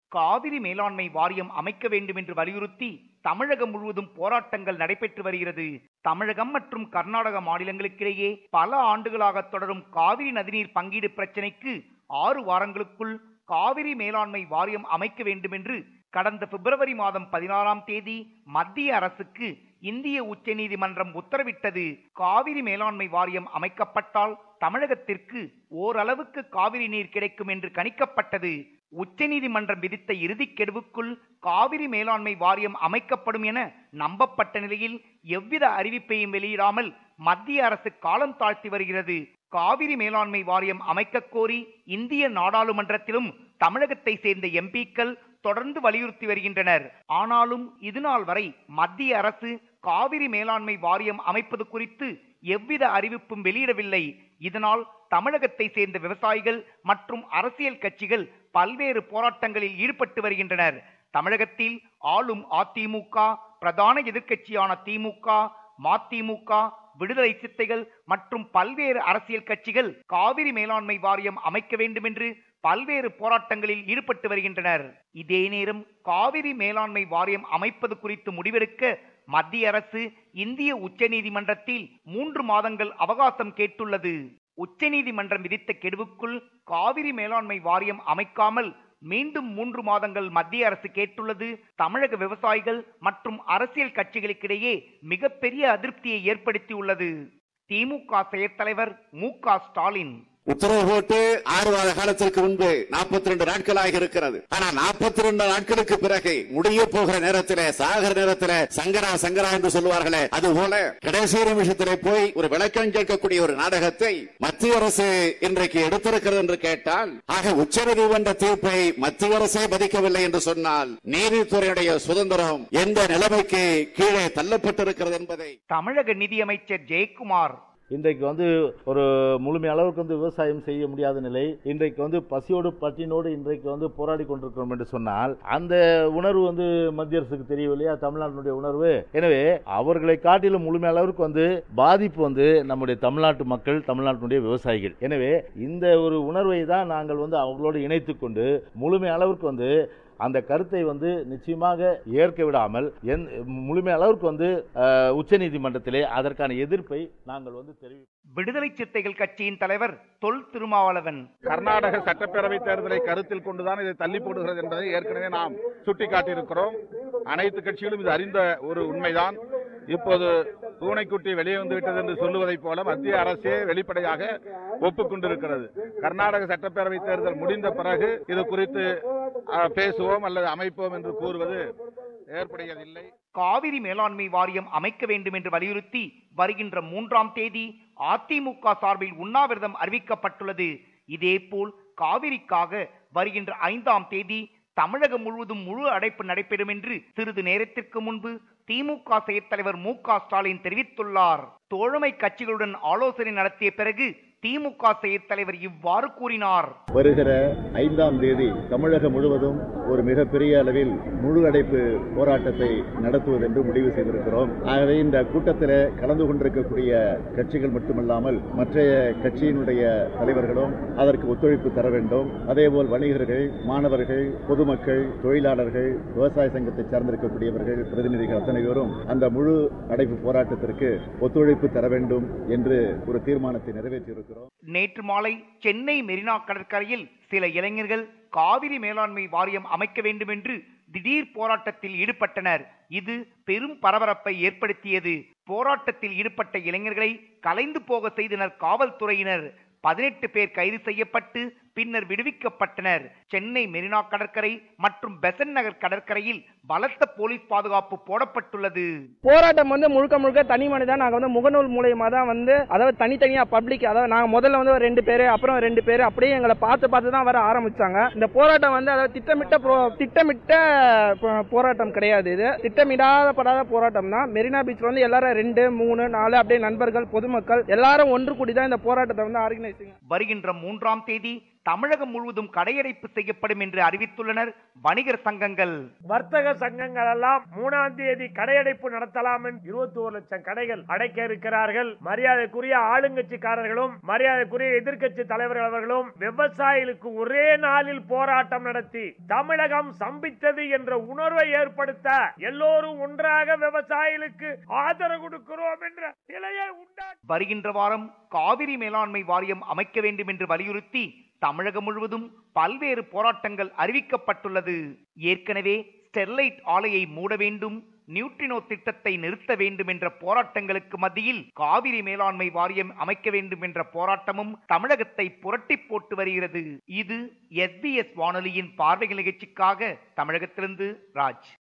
காவிரி மேலாண்மை வாரியம் அமைக்க வேண்டும் என்று வலியுறுத்தி தமிழகம் முழுவதும் போராட்டங்கள் நடைபெற்று வருகிறது. தமிழகம் மற்றும் கர்நாடக மாநிலங்களுக்கிடையே பல ஆண்டுகளாக தொடரும் காவிரி நதிநீர் பங்கீடு பிரச்சினைக்கு 6 வாரங்களுக்குள் காவிரி மேலாண்மை வாரியம் அமைக்க வேண்டும் என்று கடந்த பிப்ரவரி மாதம் 16ஆம் தேதி மத்திய அரசுக்கு இந்திய உச்சநீதிமன்றம் உத்தரவிட்டது. காவிரி மேலாண்மை வாரியம் அமைக்கப்பட்டால் தமிழகத்திற்கு ஓரளவுக்கு காவிரி நீர் கிடைக்கும் என்று கணிக்கப்பட்டது. உச்சநீதிமன்றம் விதித்த இறுதிக்கெடுவுக்குள் காவிரி மேலாண்மை வாரியம் அமைக்கப்படும் என நம்பப்பட்ட நிலையில் எவ்வித அறிவிப்பையும் வெளியிடாமல் மத்திய அரசு காலம் தாழ்த்தி வருகிறது. காவிரி மேலாண்மை வாரியம் அமைக்க கோரி இந்திய நாடாளுமன்றத்திலும் தமிழகத்தை சேர்ந்த எம்பிக்கள் தொடர்ந்து வலியுறுத்தி வருகின்றனர். ஆனாலும் இதுநாள் வரை மத்திய அரசு காவிரி மேலாண்மை வாரியம் அமைப்பது குறித்து எவ்வித அறிவிப்பும் வெளியிடவில்லை. இதனால் தமிழகத்தை சேர்ந்த விவசாயிகள் மற்றும் அரசியல் கட்சிகள் பல்வேறு போராட்டங்களில் ஈடுபட்டு வருகின்றனர். தமிழகத்தில் ஆளும் அதிமுக, பிரதான எதிர்க்கட்சியான திமுக, மதிமுக, விடுதலை சித்தைகள் மற்றும் பல்வேறு அரசியல் கட்சிகள் காவிரி மேலாண்மை வாரியம் அமைக்க வேண்டும் என்று பல்வேறு போராட்டங்களில் ஈடுபட்டு வருகின்றனர். இதே நேரம் காவிரி மேலாண்மை வாரியம் அமைப்பது குறித்து முடிவெடுக்க மத்திய அரசு இந்திய உச்சநீதிமன்றத்தில் 3 மாதங்கள் அவகாசம் கேட்டுள்ளது. உச்சநீதிமன்றம் விதித்த கெடுவுக்குள் காவிரி மேலாண்மை வாரியம் அமைக்காமல் மீண்டும் 3 மாதங்கள் மத்திய அரசு கேட்டுள்ளது தமிழக விவசாயிகள் மற்றும் அரசியல் கட்சிகளுக்கிடையே மிகப்பெரிய அதிருப்தியை ஏற்படுத்தியுள்ளது. திமுக செயற்தலைவர் மு.க. ஸ்டாலின் உத்தரவு போட்டு 6 வார காலத்திற்கு முன்பு 42 நாட்களாக இருக்கிறது. ஆனா 42 நாட்களுக்கு பிறகு முடிய போகிற நேரத்தில், சாகர நேரத்தில் சங்கரா சங்கரா என்று சொல்லுவார்களே, அதுபோல கடைசி நிமிஷத்திலே போய் ஒரு விளக்கம் கேட்கக்கூடிய ஒரு நாடகத்தை மத்திய அரசு இன்றைக்கு எடுத்திருக்கிறது என்று கேட்டால், ஆக உச்சநீதிமன்ற தீர்ப்பை மத்திய அரசே மதிக்கவில்லை என்று சொன்னால் நீதித்துறையுடைய சுதந்திரம் எந்த நிலைமைக்கு கீழே தள்ளப்பட்டிருக்கிறது என்பதை தமிழக நிதியமைச்சர் ஜெயக்குமார் இன்றைக்கு ஒரு முழுமை அளவுக்கு விவசாயம் செய்ய முடியாத நிலை, இன்றைக்கு பசியோடு பட்டினோடு இன்றைக்கு போராடி கொண்டிருக்கிறோம் என்று சொன்னால் அந்த உணர்வு மத்திய அரசுக்கு தெரியவில்லையா, தமிழ்நாட்டினுடைய உணர்வு. எனவே அவர்களை காட்டிலும் முழுமை அளவுக்கு பாதிப்பு நம்முடைய தமிழ்நாட்டு மக்கள், தமிழ்நாட்டினுடைய விவசாயிகள். எனவே இந்த ஒரு உணர்வை தான் நாங்கள் அவர்களோடு இணைத்துக் கொண்டு முழுமை அளவுக்கு அந்த கருத்தை நிச்சயமாக ஏற்க விடாமல் முழுமை அளவுக்கு உச்சநீதிமன்றத்திலே அதற்கான எதிர்ப்பை நாங்கள் தெரிவிப்போம். விடுதலை சிறுத்தைகள் கட்சியின் தலைவர் தொல் திருமாவளவன் கர்நாடக சட்டப்பேரவை தேர்தலை கருத்தில் கொண்டுதான் இதை தள்ளி போடுகிறது என்பதை ஏற்கனவே நாம் சுட்டிக்காட்டியிருக்கிறோம். அனைத்து கட்சிகளும் இது அறிந்த ஒரு உண்மைதான். இப்போது பூனைக்குட்டி வெளியே வந்துவிட்டது என்று சொல்லுவதைப் போல மத்திய அரசே வெளிப்படையாக ஒப்புக்கொண்டிருக்கிறது. கர்நாடக சட்டப்பேரவை தேர்தல் முடிந்த பிறகு இது குறித்து பேசுவோம் அல்லது அமைப்போம் என்று கூறுவது ஏற்புடையதில்லை. காவிரி மேலாண்மை வாரியம் அமைக்க வேண்டும் என்று வலியுறுத்தி வருகின்ற 3ஆம் தேதி அதிமுக சார்பில் உண்ணாவிரதம் அறிவிக்கப்பட்டுள்ளது. இதேபோல் காவிரிக்காக வருகின்ற 5ஆம் தேதி தமிழகம் முழுவதும் முழு அடைப்பு நடைபெறும் என்று சிறிது நேரத்திற்கு முன்பு திமுக செயற்தலைவர் மு.க. ஸ்டாலின் தெரிவித்துள்ளார். தோழமை கட்சிகளுடன் ஆலோசனை நடத்திய பிறகு திமுக செயற்தலைவர் இவ்வாறு கூறினார். வருகிற 5ஆம் தேதி தமிழகம் முழுவதும் ஒரு மிகப்பெரிய அளவில் முழு அடைப்பு போராட்டத்தை நடத்துவது என்று முடிவு செய்திருக்கிறோம். ஆகவே இந்த கூட்டத்தில் கலந்து கொண்டிருக்கக்கூடிய கட்சிகள் மட்டுமல்லாமல் மற்றைய கட்சியினுடைய தலைவர்களும் அதற்கு ஒத்துழைப்பு தர வேண்டும். அதேபோல் வணிகர்கள், மாணவர்கள், பொதுமக்கள், தொழிலாளர்கள், விவசாய சங்கத்தை சார்ந்திருக்கக்கூடியவர்கள், பிரதிநிதிகள் அத்தனை பேரும் அந்த முழு அடைப்பு போராட்டத்திற்கு ஒத்துழைப்பு தர வேண்டும் என்று ஒரு தீர்மானத்தை நிறைவேற்றியிருக்கிறோம். நேற்று மாலை சென்னை மெரினா கடற்கரையில் சில இளைஞர்கள் காவிரி மேலாண்மை வாரியம் அமைக்க வேண்டும் என்று திடீர் போராட்டத்தில் ஈடுபட்டனர். இது பெரும் பரபரப்பை ஏற்படுத்தியது. போராட்டத்தில் ஈடுபட்ட இளைஞர்களை கலைந்து போக செய்தனர் காவல்துறையினர். 18 பேர் கைது செய்யப்பட்டு பின்னர் விடுவிக்கப்பட்டனர். சென்னை மெரினா கடற்கரை மற்றும் பெசன்ட் நகர் கடற்கரையில் பலத்த போலீஸ் பாதுகாப்பு போடப்பட்டுள்ளது. போராட்டம் முழுக்க முழுக்க தனி மனிதன் நாங்க முகநூல் மூலமா தான் அதாவது தனித்தனியா பப்ளிக், அதாவது நாங்க முதல்ல 2 பேரு அப்புறம் 2 பேரு அப்படியே எங்களை பார்த்து தான் வர ஆரம்பிச்சாங்க. இந்த போராட்டம் அதாவது திட்டமிட்ட போராட்டம் கிடையாது. இது திட்டமிடாத போராட்டம் தான். மெரினா பீச்ல எல்லாரும் 2, 3, 4 அப்படியே நண்பர்கள், பொதுமக்கள் எல்லாரும் ஒன்று கூடி தான் இந்த போராட்டத்தை ஆர்கனைஸ். வருகின்ற 3ஆம் தேதி தமிழகம் முழுவதும் கடையடைப்பு செய்யப்படும் என்று அறிவித்துள்ளனர் வணிகர் சங்கங்கள். வர்த்தக சங்கங்கள் எல்லாம் 3ஆம் தேதி கடையடைப்பு நடத்தலாம் என்று 21 லட்சம் கடைகள் அடைக்க இருக்கிறார்கள். மரியாதைக்குரிய ஆளுங்கட்சிக்காரர்களும் மரியாதைக்குரிய எதிர்க்கட்சி தலைவர்கள் அவர்களும் விவசாயிகளுக்கு ஒரே நாளில் போராட்டம் நடத்தி தமிழகம் சம்பித்தது என்ற உணர்வை ஏற்படுத்த எல்லோரும் ஒன்றாக விவசாயிகளுக்கு ஆதரவு கொடுக்கிறோம் என்ற நிலையை உண்டாக்கி வருகின்ற வாரம் காவிரி மேலாண்மை வாரியம் அமைக்க வேண்டும் என்று வலியுறுத்தி தமிழகம் முழுவதும் பல்வேறு போராட்டங்கள் அறிவிக்கப்பட்டுள்ளது. ஏற்கனவே ஸ்டெர்லைட் ஆலையை மூட வேண்டும், நியூட்ரினோ திட்டத்தை நிறுத்த வேண்டும் என்ற போராட்டங்களுக்கு மத்தியில் காவிரி மேலாண்மை வாரியம் அமைக்க வேண்டும் என்ற போராட்டமும் தமிழகத்தை புரட்டி போட்டு வருகிறது. இது SBS வானொலியின் பார்வை நிகழ்ச்சிக்காக தமிழகத்திலிருந்து ராஜ்.